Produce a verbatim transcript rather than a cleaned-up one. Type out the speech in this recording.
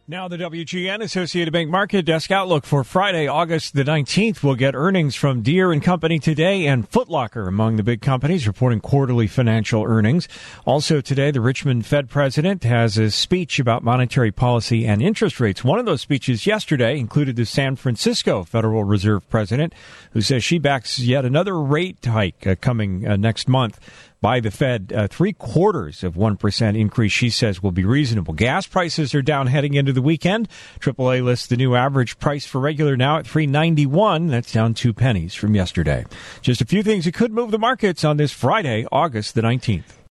Now the W G N Associated Bank Market Desk outlook for Friday, August the nineteenth. We'll get earnings from Deere and Company today, and Foot Locker among the big companies reporting quarterly financial earnings. Also today, the Richmond Fed president has a speech about monetary policy and interest rates. One of those speeches yesterday included the San Francisco Federal Reserve president, who says she backs yet another rate hike uh, coming uh, next month by the Fed. Uh, three quarters of one percent increase, she says, will be reasonable. Gas prices are down heading into the weekend. triple A lists the new average price for regular now at three ninety-one. That's down two pennies from yesterday. Just a few things that could move the markets on this Friday, August the nineteenth.